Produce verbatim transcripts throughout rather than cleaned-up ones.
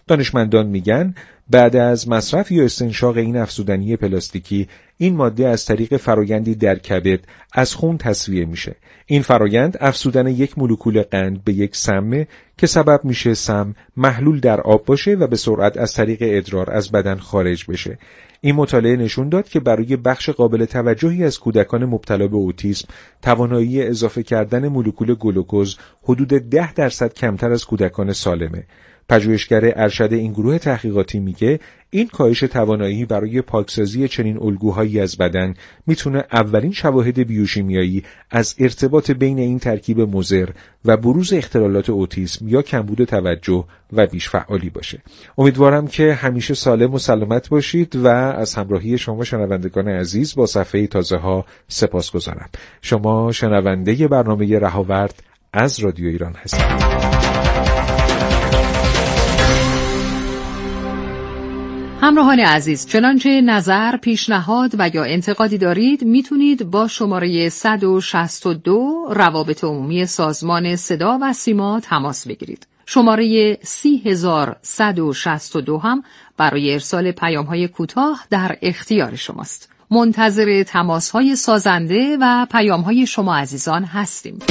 دانشمندان میگن بعد از مصرف یا استنشاق این افزودنی پلاستیکی، این ماده از طریق فرایندی در کبد از خون تصفیه میشه. این فرایند افزودن یک مولکول قند به یک سمه که سبب میشه سم محلول در آب باشه و به سرعت از طریق ادرار از بدن خارج بشه. این مطالعه نشون داد که برای بخش قابل توجهی از کودکان مبتلا به اوتیسم، توانایی اضافه کردن مولکول گلوکوز حدود ده درصد کمتر از کودکان سالمه. پژوهشگر ارشد این گروه تحقیقاتی میگه این کاهش توانایی برای پاکسازی چنین الگوهایی از بدن میتونه اولین شواهد بیوشیمیایی از ارتباط بین این ترکیب مضر و بروز اختلالات اوتیسم یا کمبود توجه و بیش‌فعالی باشه. امیدوارم که همیشه سالم و سلامت باشید و از همراهی شما شنوندگان عزیز با صفحه تازه ها سپاسگزارم. شما شنونده برنامه رهاورد از رادیو ایران هستید. همراهان عزیز، چنانچه نظر، پیشنهاد و یا انتقادی دارید میتونید با شماره صد و شصت و دو روابط عمومی سازمان صدا و سیما تماس بگیرید. شماره سی هزار صد و شصت و دو هم برای ارسال پیام‌های کوتاه در اختیار شماست. منتظر تماس‌های سازنده و پیام‌های شما عزیزان هستیم.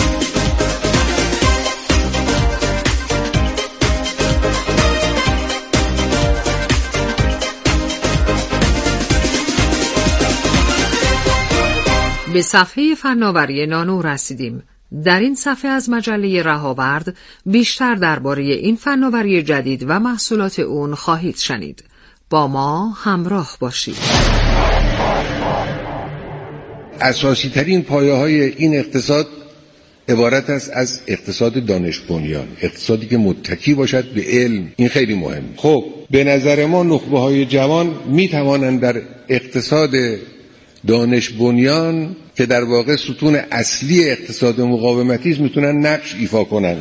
به صفحه فناوری نانو رسیدیم. در این صفحه از مجله رهاورد بیشتر درباره این فناوری جدید و محصولات اون خواهید شنید. با ما همراه باشید. اساسی ترین پایه های این اقتصاد عبارت است از اقتصاد دانش بنیان، اقتصادی که متکی باشد به علم. این خیلی مهم. خب به نظر ما نخبه های جوان می توانند در اقتصاد دانش بنیان که در واقع ستون اصلی اقتصاد مقاومتی است میتونن نقش ایفا کنند.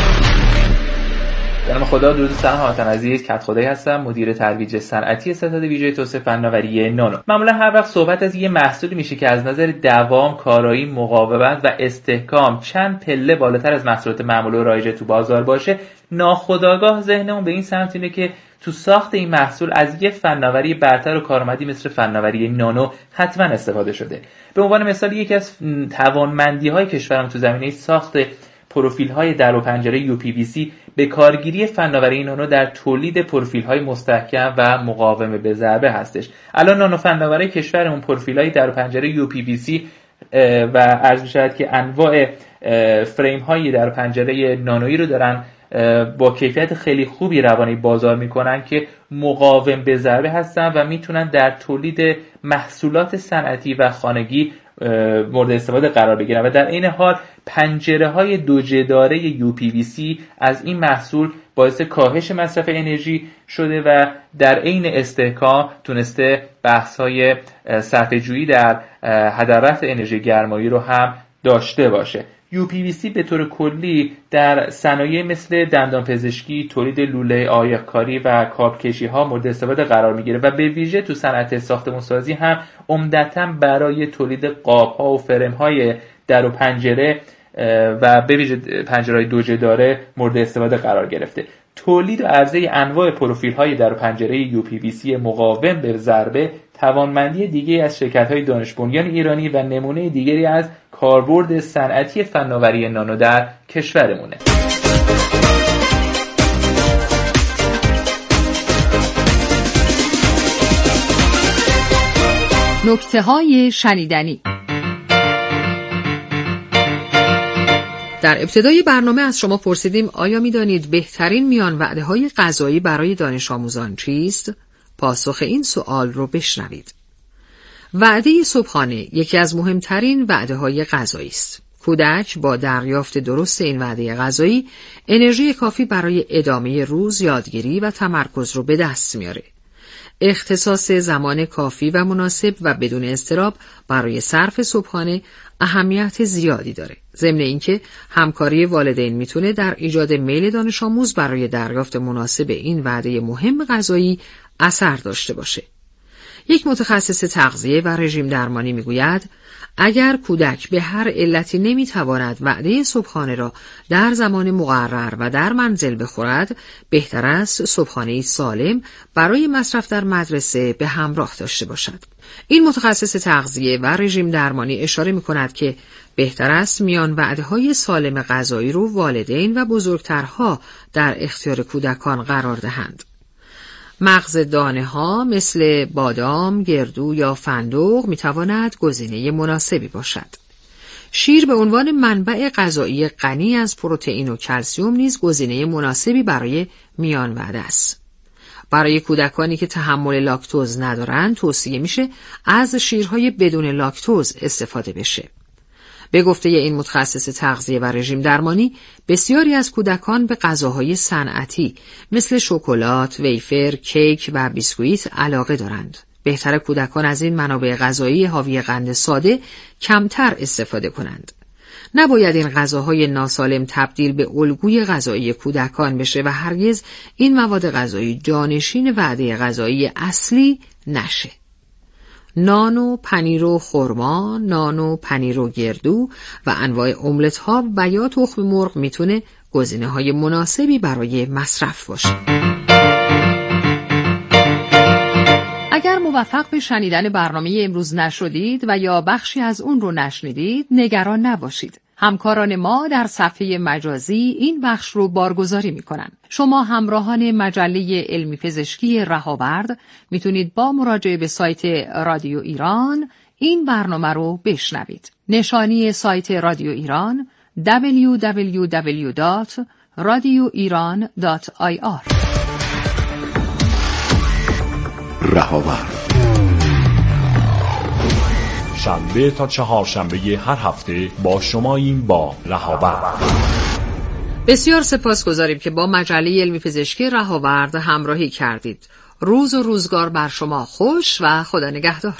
به نام خدا، درود سلام هموطن عزیز. کت خدایی هستم، مدیر ترویج صنعتی ستاد ویژه توسعه فناوری نانو. معمولا هر وقت صحبت از یه محصولی میشه که از نظر دوام، کارایی، مقاومت و استحکام چند پله بالاتر از محصولات معمول و رایج تو بازار باشه، ناخودآگاه ذهنمون به این سمت اینه که تو ساخت این محصول از یه فناوری برتر و کارآمدی مثل فناوری نانو حتما استفاده شده. به عنوان مثال یکی از توانمندی‌های کشورم تو زمینه ساخت پروفیل‌های در و پنجره یو پی وی سی به کارگیری فناوری نانو در تولید پروفیل‌های مستحکم و مقاوم به ضربه هستش. الان نانو فناوری کشورمون پروفیل‌های در و پنجره یو پی وی سی و عرض می‌شود که انواع فریم‌های در و پنجره نانویی رو دارن با کیفیت خیلی خوبی روانه بازار میکنن که مقاوم به ضربه هستن و میتونن در تولید محصولات صنعتی و خانگی مورد استفاده قرار بگیرن و در این حال پنجره های دو جداره یو پی وی سی از این محصول باعث کاهش مصرف انرژی شده و در عین استحکام تونسته بحث های صرفه جویی در هدر رفع انرژی گرمایی رو هم داشته باشه. یو پی وی سی به طور کلی در صنایع مثل دندانپزشکی، تولید لوله آیق‌کاری و کاپکشی ها مورد استفاده قرار میگیره و به ویژه تو صنعت ساختمان‌سازی هم عمدتاً برای تولید قاب‌ها و فرم‌های در و پنجره و به ویژه پنجره‌های دو جداره مورد استفاده قرار گرفته. تولید و عرضه انواع پروفیل‌های در و پنجره یو پی وی سی مقاوم به ضربه توانمندی دیگری از شرکت‌های دانش بنیان ایرانی و نمونه دیگری از کاربرد صنعتی فناوری نانو در کشورمونه. نکته‌های شنیدنی. در ابتدای برنامه از شما پرسیدیم آیا می‌دانید بهترین میان وعده‌های غذایی برای دانش آموزان چیست؟ پاسخ این سوال رو بشنوید. وعده صبحانه یکی از مهمترین وعده‌های غذایی است. کودک با دریافت درست این وعده غذایی انرژی کافی برای ادامه روز، یادگیری و تمرکز رو به دست میاره. اختصاص زمان کافی و مناسب و بدون اضطراب برای صرف صبحانه اهمیت زیادی داره. ضمن اینکه همکاری والدین میتونه در ایجاد میل دانش آموز برای دریافت مناسب این وعده مهم غذایی اثر داشته باشه. یک متخصص تغذیه و رژیم درمانی میگوید اگر کودک به هر علتی نمیتواند وعده صبحانه را در زمان مقرر و در منزل بخورد، بهتر است صبحانه‌ای سالم برای مصرف در مدرسه به همراه داشته باشد. این متخصص تغذیه و رژیم درمانی اشاره می‌کند که بهتر است میان وعده‌های سالم غذایی رو والدین و بزرگترها در اختیار کودکان قرار دهند. مغز دانه ها مثل بادام، گردو یا فندق میتواند گزینه مناسبی باشد. شیر به عنوان منبع غذایی غنی از پروتئین و کلسیم نیز گزینه مناسبی برای میان وعده است. برای کودکانی که تحمل لاکتوز ندارند توصیه میشه از شیرهای بدون لاکتوز استفاده بشه. به گفته این متخصص تغذیه و رژیم درمانی، بسیاری از کودکان به غذاهای صنعتی مثل شکلات، ویفر، کیک و بیسکویت علاقه دارند. بهتر کودکان از این منابع غذایی حاوی قند ساده کمتر استفاده کنند. نباید این غذاهای ناسالم تبدیل به الگوی غذایی کودکان بشه و هرگز این مواد غذایی جانشین وعده غذایی اصلی نشه. نان و پنیر و خرما، نان و پنیر و گردو و انواع املت ها و یا تخم مرغ میتونه گزینه های مناسبی برای مصرف باشه. اگر موفق به شنیدن برنامه امروز نشدید و یا بخشی از اون رو نشنیدید، نگران نباشید. همکاران ما در صفحه مجازی این بخش رو بارگذاری میکنن. شما همراهان مجله علمی پزشکی رهاورد میتونید با مراجعه به سایت رادیو ایران این برنامه رو بشنوید. نشانی سایت رادیو ایران دبلیو دبلیو دبلیو دات رادیو ایران دات آی آر. رهاورد شنبه تا چهارشنبه هر هفته با شماییم با رهاورد. بسیار سپاسگزاریم که با مجله علمی پزشکی رهاورد همراهی کردید. روز و روزگار بر شما خوش و خدا نگهدار.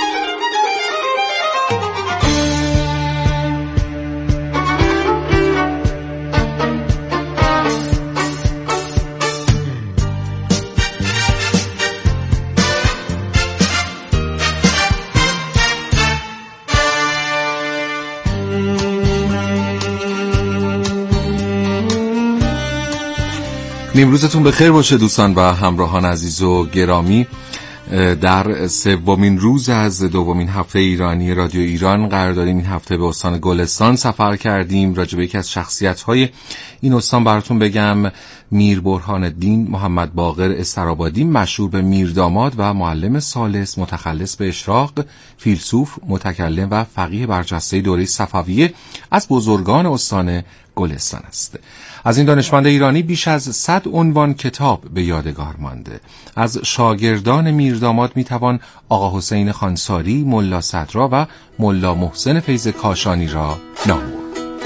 نیمروزتون بخیر باشه دوستان و همراهان عزیز و گرامی. در سومین روز از دومین هفته ایرانی رادیو ایران قرار داریم این هفته به استان گلستان سفر کردیم. راجع به یکی از شخصیت‌های این استان براتون بگم. میر برهان الدین محمد باقر استرابادی، مشهور به میر داماد و معلم ثالث، متخلص به اشراق، فیلسوف، متکلم و فقیه برجسته دوره صفویه، از بزرگان استان گلستان است. از این دانشمند ایرانی بیش از صد عنوان کتاب به یادگار مانده. از شاگردان میرداماد میتوان آقا حسین خانساری، ملا صدرا و ملا محسن فیض کاشانی را نام برد.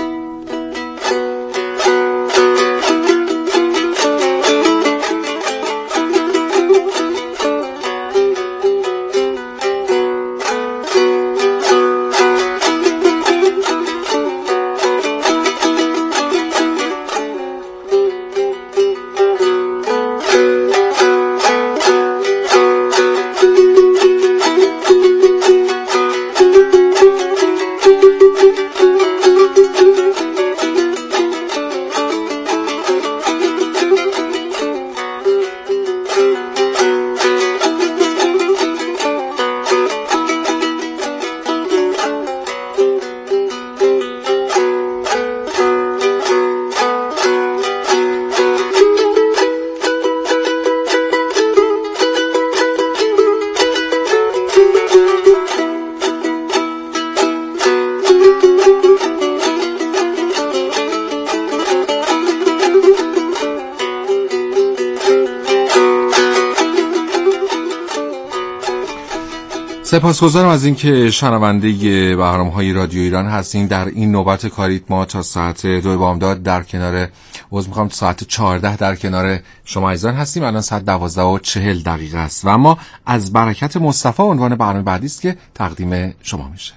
سپاسگزارم از اینکه شنونده برنامه‌های رادیو ایران هستین. در این نوبت کاریت ما تا ساعت دو بامداد در کنار عذر می‌خوام ساعت چهارده در کنار شما عزیزان هستیم. الان ساعت دوازده و چهل دقیقه است و اما از برکت مصطفی عنوان برنامه بعدی است که تقدیم شما میشه.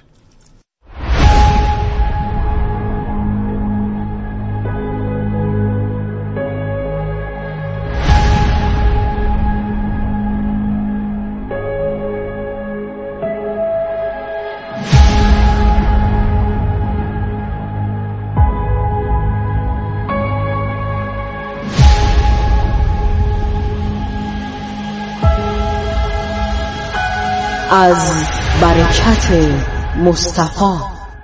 از برکت مصطفی.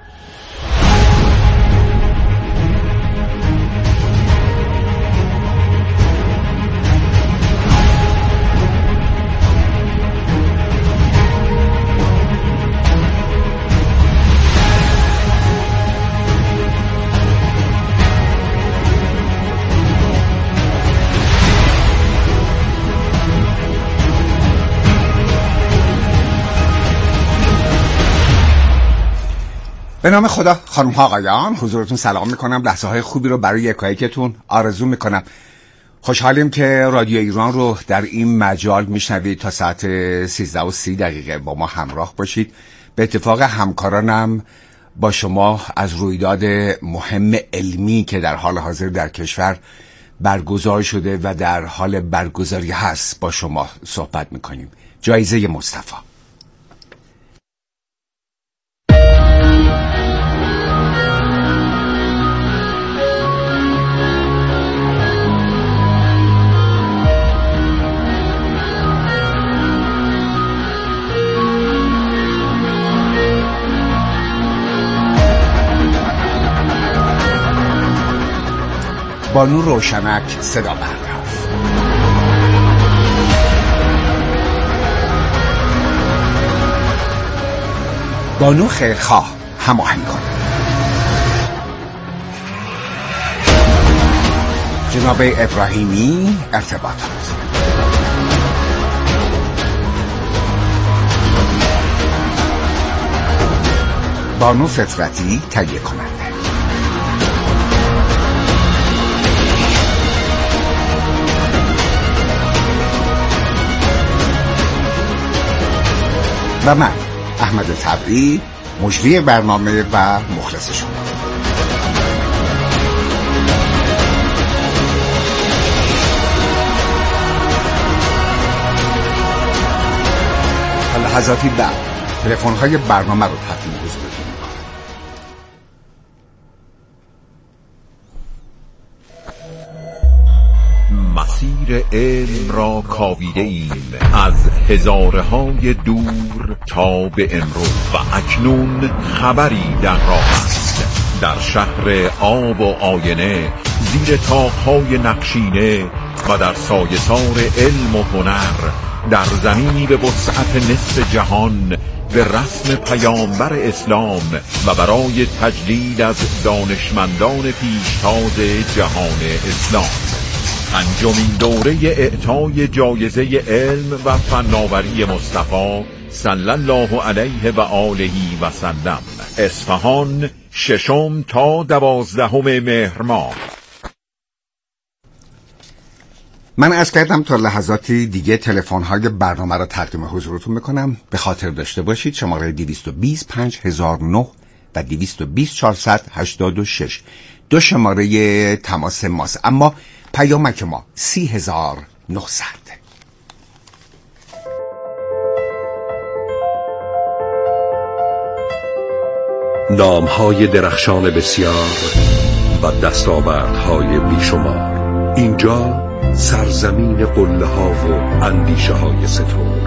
به نام خدا، خانم ها آقایان، حضورتون سلام میکنم. لحظه های خوبی رو برای یکایکتون آرزو میکنم. خوشحالیم که رادیو ایران رو در این مجال میشنوید. تا ساعت سیزده و سی دقیقه با ما همراه باشید. به اتفاق همکارانم با شما از رویداد مهم علمی که در حال حاضر در کشور برگزار شده و در حال برگزاری هست با شما صحبت میکنیم. جایزه مصطفی. بانو روشنک صدا برداشت. بانو خیرخواه هماهنگ کنه. جناب ابراهیمی ارتباطات. بانو فطرتی تهیه کننده. و من احمد تبری، مجری برنامه و مخلص شما. لحظاتی بعد تلفن های برنامه رو تقدیم حضورتون میکنم. مسیر علم را کاویده ایم از هزاره های دور تا به امروز و اکنون خبری در راه است. در شهر آب و آینه، زیر طاق‌های نقشینه و در سایه‌سار علم و هنر، در زمینی به وسعت نصف جهان، به رسم پیامبر اسلام و برای تجدید از دانشمندان پیشتاز جهان اسلام. پنجمین دوره اعطای جایزه علم و فناوری مصطفی صلی الله علیه و آله و سلم، اصفهان، ششم تا دوازدهم مهر ماه. من عرض کردم تا لحظاتی دیگه تلفن‌های برنامه را تقدیم حضورتون میکنم. به خاطر داشته باشید شماره دویست و بیست پنج هزار و نه و دویست و بیست چهارصد و هشتاد و شش دو شماره تماس ماست، اما پیامک ما سی هزار و نهصد. نام‌های درخشان بسیار و دستاوردهای بیشمار. اینجا سرزمین قله ها و اندیشه های سترگ،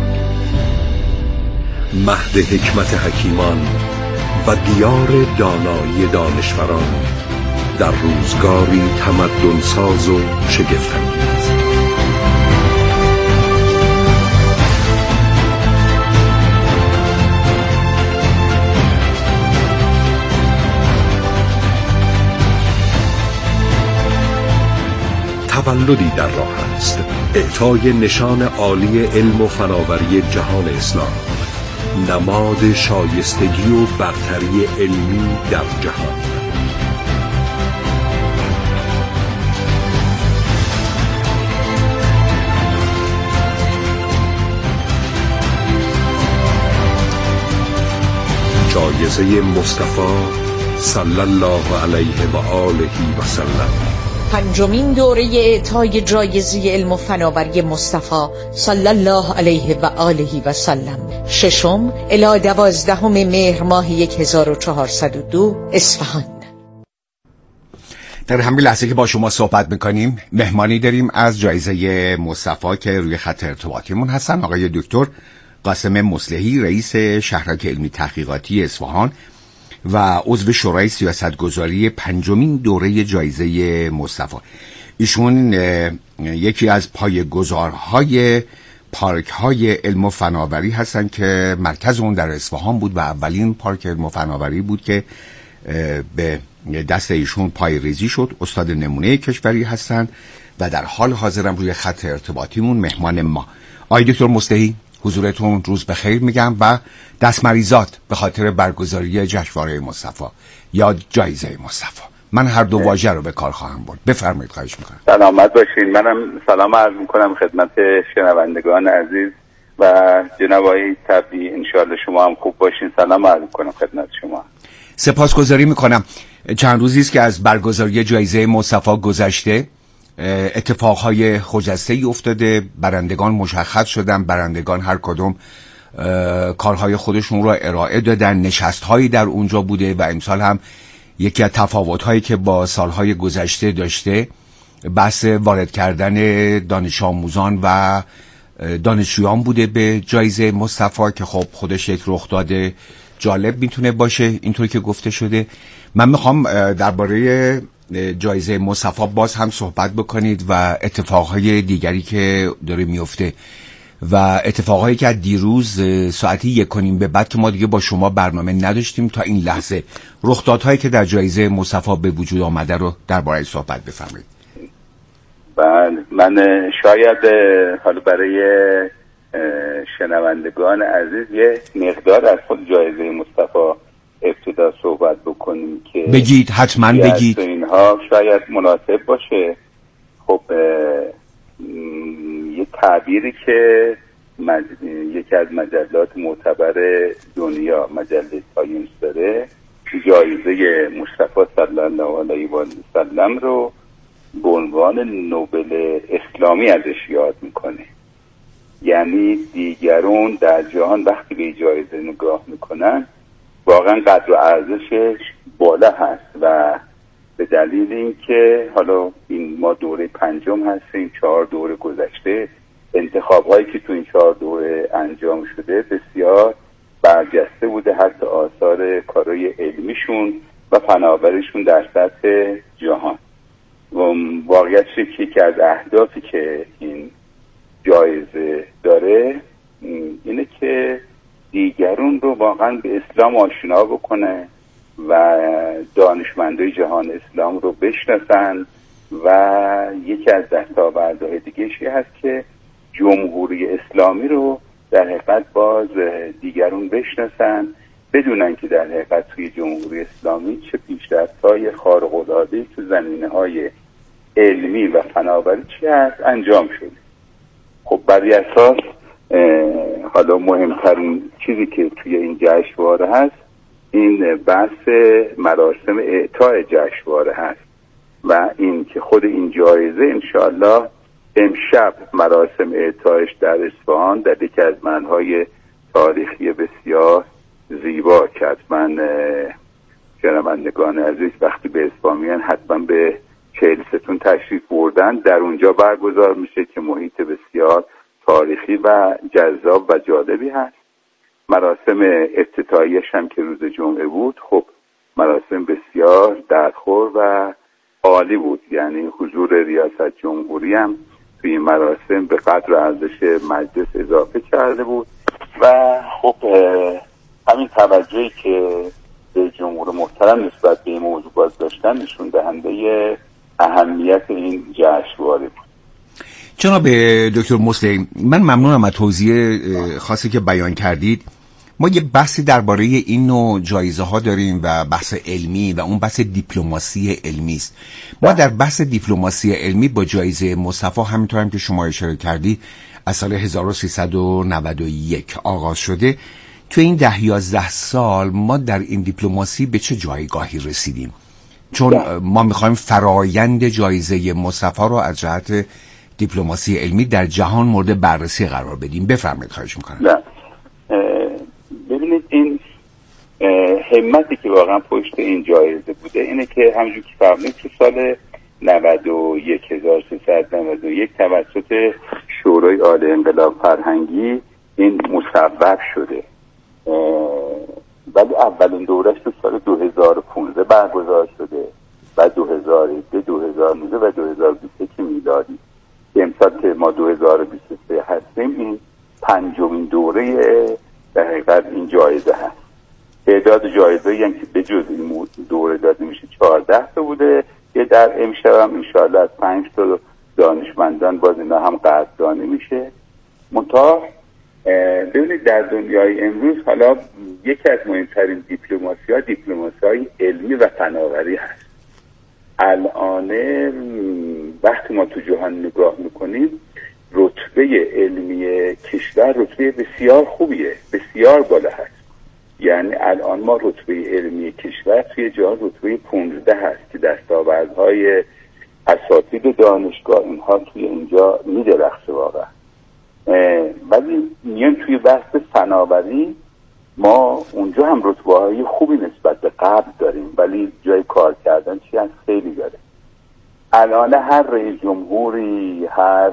مهد حکمت حکیمان و دیار دانایی دانشوران در روزگاری تمدن ساز و شگفت‌انگیز. تولدی در راه است، اعطای نشان عالی علم و فناوری جهان اسلام، نماد شایستگی و برتری علمی در جهان. جایزه مصطفی صلی الله علیه و آله و سلم. پنجمین دوره اعطای جایزه علم و فناوری مصطفی صلی الله علیه و آله و سلم، ششم الی دوازدهم مهر ماه هزار و چهارصد و دو، اصفهان. در همین لحظه که با شما صحبت میکنیم مهمانی داریم از جایزه مصطفی که روی خط ارتباطیمون هستن، آقای دکتر قاسم مصلحی رئیس شهرک علمی تحقیقاتی اصفهان و عضو شورای سیاستگذاری پنجمین دوره جایزه مصطفی. ایشون یکی از پایه‌گذارهای پارک های علم و فناوری هستن که مرکز اون در اصفهان بود و اولین پارک علم و فناوری بود که به دست ایشون پای ریزی شد. استاد نمونه کشوری هستن و در حال حاضرم روی خط ارتباطیمون مهمان ما. آقای دکتر مصلحی حضورتون روز بخیر میگم و دست مریزات به خاطر برگزاری جشنواره مصطفی یا جایزه مصطفی. من هر دو واژه رو به کار خواهم برد. بفرمایید، خواهش میکنم. سلامت باشین. منم سلام عرض میکنم خدمت شنوندگان عزیز و جناب آقای طبی، انشاءالله شما هم خوب باشین. سلام عرض میکنم خدمت شما. سپاسگزاری میکنم. چند روزی است که از برگزاری جایزه مصطفی گذشته. اتفاقهای خجسته‌ای افتاده، برندگان مشخص شدن، برندگان هر کدوم کارهای خودشون رو ارائه دادن، نشست‌هایی در اونجا بوده و امسال هم یکی از تفاوت‌هایی که با سالهای گذشته داشته بحث وارد کردن دانش آموزان و دانشجویان بوده به جایزه مصطفی که خب خودش یک رخداد جالب میتونه باشه اینطوری که گفته شده. من میخوام درباره جایزه مصطفی باز هم صحبت بکنید و اتفاقهای دیگری که داره میفته و اتفاقهایی که دیروز ساعتی یک و نیم به بعد که ما دیگه با شما برنامه نداشتیم تا این لحظه، رخدادهایی که در جایزه مصطفی به وجود آمده رو درباره صحبت بفرمایید. بله، من شاید حالا برای شنوندگان عزیز یه مقدار از خود جایزه مصطفی ابتدا صحبت بکنیم که بگید، حتما بگید. اینها شاید مناسب باشه. خب یه تعبیری که مج... یکی از مجلات معتبر دنیا، مجله ساینس داره، جایزه مصطفی صلی الله علیه و سلم رو به عنوان نوبل اسلامی ازش یاد میکنه. یعنی دیگران در جهان وقتی به جایزه نگاه میکنن واقعا قدر و ارزشش بالا هست و به دلیل اینکه حالا این ما دوره پنجم هستیم، چهار دوره گذشته، انتخاب‌هایی که تو این چهار دوره انجام شده بسیار برجسته بوده، حتی آثار کارهای علمیشون و فناوریشون در سطح جهان. و واقعیتش یکی از اهدافی که این جایزه داره اینه که دیگرون رو واقعا به اسلام آشنا بکنه و دانشمندای جهان اسلام رو بشناسن و یکی از دستاوردهای دیگه‌ای هست که جمهوری اسلامی رو در حقیقت باز دیگرون بشناسن، بدونن که در حقیقت توی جمهوری اسلامی چه پیشرفت‌های خارق‌العاده‌ای تو زمینه‌های علمی و فناوری چی هست انجام شده. خب بر اساس حالا مهمترین چیزی که توی این جشنواره هست این بحث مراسم اعطای جشنواره هست و این که خود این جایزه انشاءالله امشب مراسم اعطایش در اصفهان در یکی از منهای تاریخی بسیار زیبا که حتما شنوندگان عزیز وقتی به اصفهان میان حتما به چهل ستون تشریف بردن، در اونجا برگزار میشه که محیط بسیار تاریخی و جذاب و جالبی هست. مراسم افتتاحیش هم که روز جمعه بود، خب مراسم بسیار درخور و عالی بود، یعنی حضور ریاست جمهوری هم توی این مراسم به قدر ارزش مجلس اضافه کرده بود و خب همین توجهی که به جمهور محترم نسبت به این موضوع باز داشتن نشون دهنده اهمیت این جشنواره بود. جناب دکتر مصلحی، من ممنونم از توضیح خاصی که بیان کردید. ما یه بحثی درباره این نوع جایزه ها داریم و بحث علمی و اون بحث دیپلماسی علمی است. ما در بحث دیپلماسی علمی با جایزه مصطفی همینطور هم که شما اشاره کردی از سال هزار و سیصد و نود و یک آغاز شده. تو این ده یازده سال ما در این دیپلماسی به چه جایگاهی رسیدیم؟ چون ما میخوایم فرایند جایزه مصطفی رو از جهت دیپلماسی علمی در جهان مورد بررسی قرار بدیم. بفرمایید، خواهش میکنم. نه ببینید این همتی که واقعا پشت این جایزه بوده اینه که همونجور که فهمید که سال نود و یک هزار و سیصد و نود و یک توسط شورای عالی انقلاب فرهنگی این مصوب شده، ولی اولین دورش تو سال دو هزار و پانزده برگزار شده و دو هزار و ده، دو هزار و نوزده و دو هزار و بیست و یک میلادی. امسال که ما دو هزار و بیست و سه هستیم، این پنجمین دوره در حقیقت این جایزه هست. تعداد جایزه یعنی که به جز این دوره داده میشه چهارده تا بوده که در امشب هم انشاءالله از پنج تا دانشمندان باز اینا هم قدردانی میشه. منتها ببینید در دنیای امروز حالا یکی از مهمترین دیپلماسی ها دیپلماسی های علمی و فناوری هست. الان وقتی ما تو جهان نگاه میکنیم رتبه علمی کشور رتبه بسیار خوبیه، بسیار بالا هست. یعنی الان ما رتبه علمی کشور توی جهان رتبه پانزده هست که دستاوردهای اساتید دانشگاه اینها توی اینجا میدرخشه واقعا. ولی میان توی بحث فناوری ما اونجا هم رتبه های خوبی نسبت به قبل داریم، ولی جای کار کردن چی هست خیلی داره. الان هر رئیس جمهوری، هر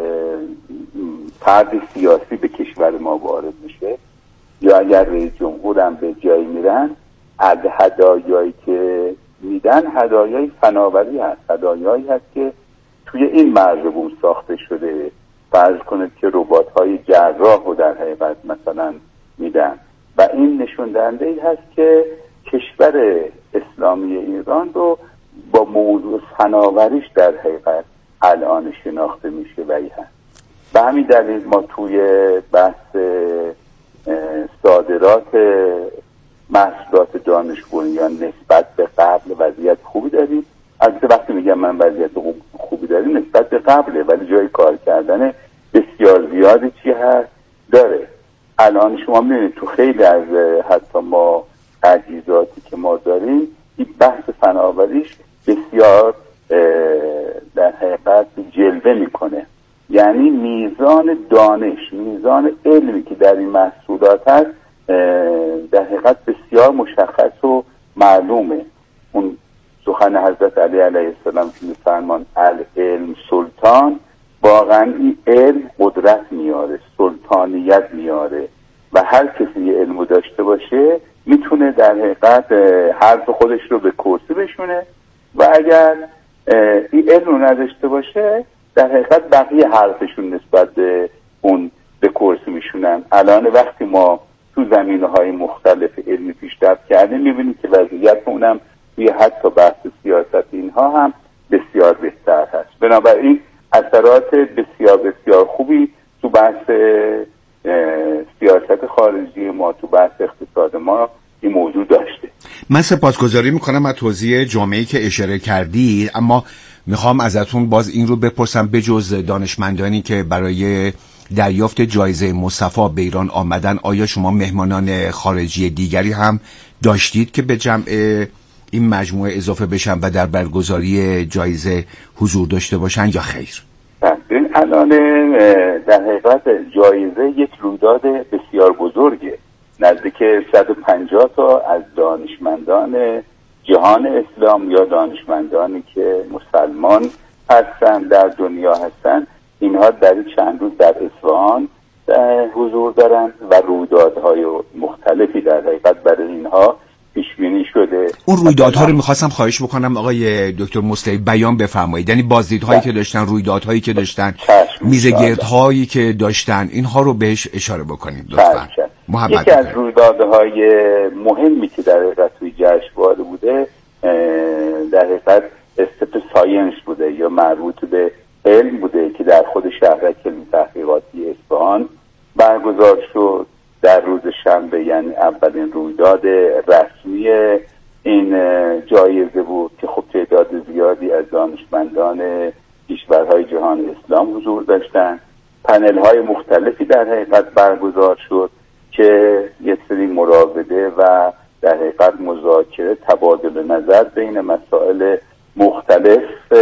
فرد سیاسی به کشور ما وارد میشه یا اگر رئیس جمهور هم به جایی میرن، از هدایایی که میدن هدایای فناوری هست، هدایایی هست که توی این مرزبون ساخته شده. فرض کنید که ربات‌های جراح رو در حقیقت مثلا میدن و این نشون دهنده ای هست که کشور اسلامی ایران رو با موضوع فناوریش در حقیقت الان شناخته میشه و این هست. به همین دلیل ما توی بحث صادرات محصولات دانش بنیان نسبت به قبل وضعیت خوبی داریم. البته وقتی میگم من وضعیت خوبی داریم نسبت به قبله، ولی جای کار کردن بسیار زیادی چی هست داره. الان شما میبینید تو خیلی از حتی ما تجهیزاتی که ما داریم این بحث فناوریش بسیار در حقیقت جلوه میکنه. یعنی میزان دانش، میزان علمی که در این محصولات هست در حقیقت بسیار مشخص و معلومه. اون سخن حضرت علی علیه السلام که میفرمان العلم سلطان، واقعا این علم قدرت میاره، سلطانیت میاره و هر کسی یه علمو داشته باشه میتونه در حقیقت حرف خودش رو به کرسی بشونه و اگر این علم رو نداشته باشه در حقیقت بقیه حرفشون نسبت به اون به کرسی میشونن. الان وقتی ما تو زمینه‌های مختلف علمی پیشرفت کردیم میبینیم که وضعیت اونم توی حتی بحث سیاست اینها هم بسیار بهتر هست. بنابراین اثرات بسیار بسیار خوبی تو بحث سیاست خارجی ما، تو بحث اقتصاد ما این موضوع داشته. من سپاسگزاری میکنم از توضیح جامعی که اشاره کردی، اما میخوام ازتون باز این رو بپرسم بجز دانشمندانی که برای دریافت جایزه مصطفی به ایران آمدن، آیا شما مهمانان خارجی دیگری هم داشتید که به جمع این مجموعه اضافه بشن و در برگزاری جایزه حضور داشته باشن یا خیر؟ این الان در حقیقت جایزه یک رویداد بسیار بزرگه، نزدیک صد و پنجاه تا از دانشمندان جهان اسلام یا دانشمندانی که مسلمان هستن در دنیا هستن، اینها در چند روز در اصفهان حضور دارن و رویدادهای مختلفی در حقیقت برای اینها پیش بینی شده. اون رویدادها رو میخواستم خواهش بکنم آقای دکتر مصطفی بیان بفرمایید، یعنی بازدیدهایی که داشتن، رویدادهایی که داشتن، میزگردهایی که داشتن، اینها رو بهش اشاره بکنید لطفا. یکی از رویدادهای مهمی که در حقیقت توی جشنواره بوده در حقیقت استپ ساینس بوده یا مربوط به علم بوده که در خود شهرک علمی تحقیقاتی اصفهان برگزار شد در روز شنبه، یعنی اولین رویداد رسمی این جایزه بود که خب تعداد زیادی از دانشمندان کشورهای جهان اسلام حضور داشتن. پنل های مختلفی در حقیقت برگزار شد که یک سری مراوده و در حقیقت مذاکره، تبادل نظر بین مسائل مختلف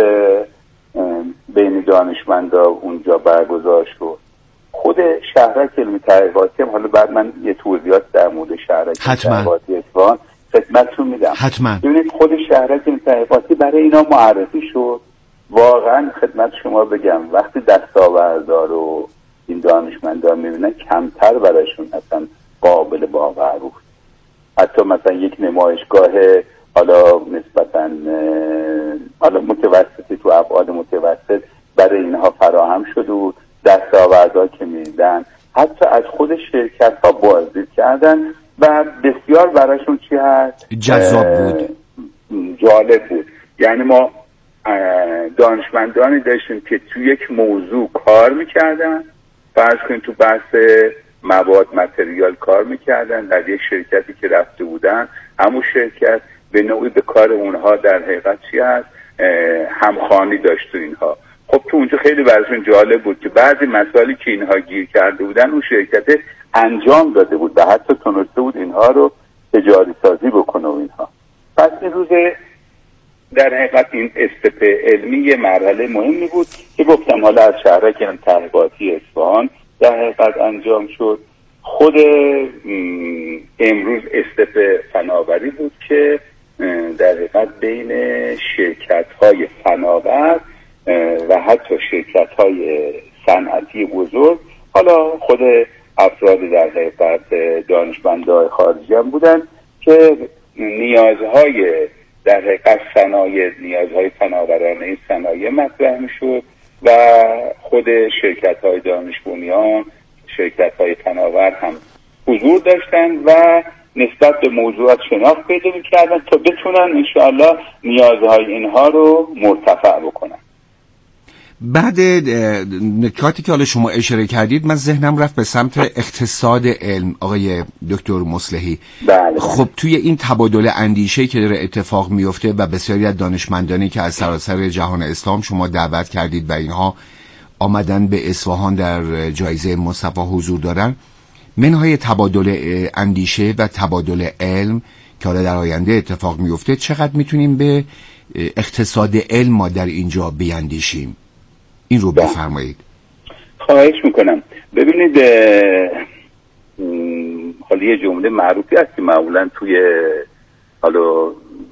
بین دانشمندا اونجا برگزار شد. خود شهرک علمی تحقیقاتی هم، حالا بعد من یه توضیحات در مورد شهرک تحقیقاتی اصفهان خدمتتون میدم. حتما. ببینید خود شهرک علمی تحقیقاتی برای اینا معرفی شد. واقعا خدمت شما بگم وقتی دستاوردها رو این دانشمندان میبینن کمتر براشون اصلا قابل باور بود. حتی مثلا یک نمایشگاه حالا نسبتاً حالا متوسطی تو ابعاد متوسط برای اینها فراهم شده بود، دستاوردها که میدن حتی از خود شرکت ها بازدید کردن و بسیار براشون چی هست جذاب بود، جالب بود. یعنی ما دانشمندانی داشتیم که تو یک موضوع کار میکردن، فرض کنیم تو بحث مواد متریال کار میکردن در یک شرکتی که رفته بودن، همون شرکت به نوعی به کار اونها در حقیقت چی هست همخوانی داشت تو اینها. خب تو اونجا خیلی براشون جالب بود که بعضی مسائلی که اینها گیر کرده بودن اون شرکت انجام داده بود و حتی تونسته بود اینها رو تجاری سازی بکنه و اینها. پس این روز در حقیقت این استپ علمی یه مرحله مهمی بود که گفتم حالا از شهرک تحقیقاتی اصفهان در حقیقت انجام شد. خود امروز استپ فناوری بود که در حقیقت بین شرکت های فناور و حتی شرکت های صنعتی بزرگ، حالا خود افراد در حقیقت دانشمندان خارجی هم بودن که نیازهای در حقیقت صنایع، نیازهای فناورانه صنایع مطرح میشد و خود شرکت های دانش بنیان، شرکت های فناور هم حضور داشتن و نسبت به موضوعات شناخت پیدا میکردن تا بتونن انشاءالله نیازهای اینها رو مرتفع بکنن. بعد نکاتی که حالا شما اشاره کردید من ذهنم رفت به سمت اقتصاد علم آقای دکتر مصلحی. بله. خب توی این تبادل اندیشه که داره اتفاق میفته و بسیاری از دانشمندانی که از سراسر جهان اسلام شما دعوت کردید و اینها آمدن به اصفهان در جایزه مصطفی حضور دارن، منهای تبادل اندیشه و تبادل علم که حالا در آینده اتفاق میفته، چقدر میتونیم به اقتصاد علم ما در اینجا بیاندیشیم؟ این رو بفرمایید. خواهش میکنم. ببینید حالا یه جمله معروفی هست که معمولا توی حالا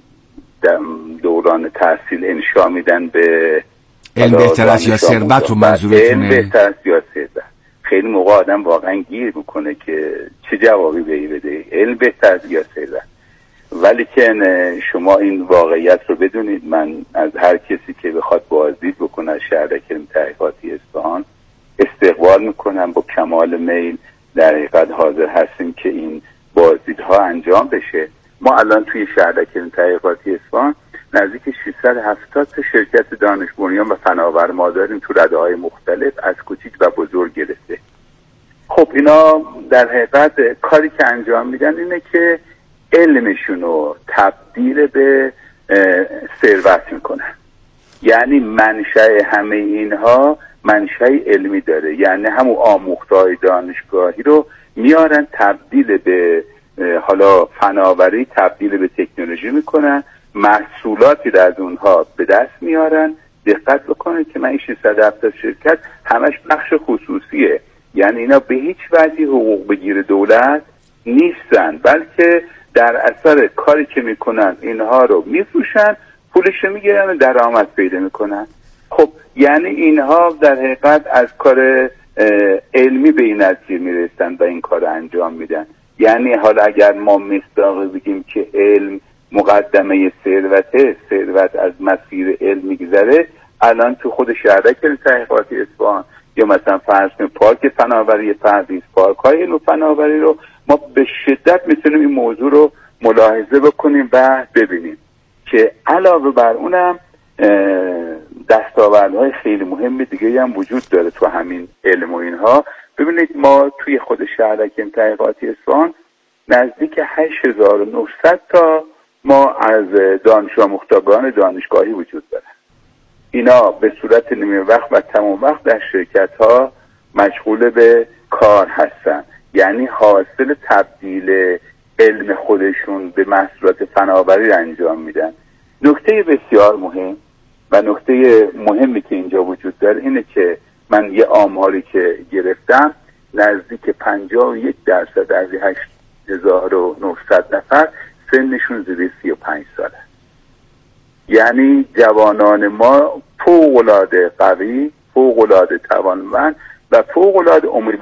دوران تحصیل انشا میدن به علم بهتر است یا ثروت و منظورتونه؟ علم بهتر است یا ثروت. خیلی موقع آدم واقعا گیر میکنه که چه جوابی بهی بده، علم بهتر است یا ثروت. ولی که شما این واقعیت رو بدونید، من از هر کسی که بخواد بازدید بکنه از شهرک علم تحقیقاتی اصفهان استقبال میکنم، با کمال میل در حقیقت حاضر هستیم که این بازدیدها انجام بشه. ما الان توی شهرک علم تحقیقاتی اصفهان نزدیک ششصد و هفتاد تا شرکت دانش بنیان و فناور ما داریم تو رده‌های مختلف از کوچیک و بزرگ گرفته. خب اینا در حقیقت کاری که انجام میدن اینه که علمشون رو تبدیل به ثروت میکنن. یعنی منشأ همه اینها منشأ علمی داره، یعنی همون آموخته‌های دانشگاهی رو میارن تبدیل به حالا فناوری، تبدیل به تکنولوژی میکنن، محصولاتی رو از اونها به دست میارن. دقت بکنید که من این ششصد و هفتاد شرکت همش بخش خصوصیه، یعنی اینا به هیچ وجهی حقوق بگیر دولت نیستن، بلکه در اثر کاری که میکنن اینها رو میفروشن، پولش رو میگیرن و درآمد پیدا میکنن. خب یعنی اینها در حقیقت از کار علمی به این نتیجه میرسن و این کار رو انجام میدن. یعنی حالا اگر ما مصداق بگیم که علم مقدمه ثروته، ثروت از مسیر علم میگذره، الان تو خود شهرک علم تحقیقاتی اصفهان یا مثلا فرض کنیم پارک فناوری پردیس، پارک های علم فناوری رو ما به شدت میتونیم این موضوع رو ملاحظه بکنیم و ببینیم که علاوه بر اونم دستاوردهای خیلی مهم دیگه هم وجود داره تو همین علم و اینها. ببینید ما توی خود شهرک علم تحقیقاتی اصفهان نزدیک هشت هزار و نهصد تا ما از دانش آموختگان دانشگاهی وجود داره. اینا به صورت نیمه وقت و تمام وقت در شرکت ها مشغول به کار هستن، یعنی حاصل تبدیل علم خودشون به محصولات فناوری انجام میدن. نکته بسیار مهم و نکته مهمی که اینجا وجود داره اینه که من یه آماری که گرفتم نزدیک پنجاه و یک درصد از هشت هزار و نهصد نفر سنشون زیر سی و پنج ساله. یعنی جوانان ما فوق‌العاده قوی، فوق‌العاده توانمند و فوق العاده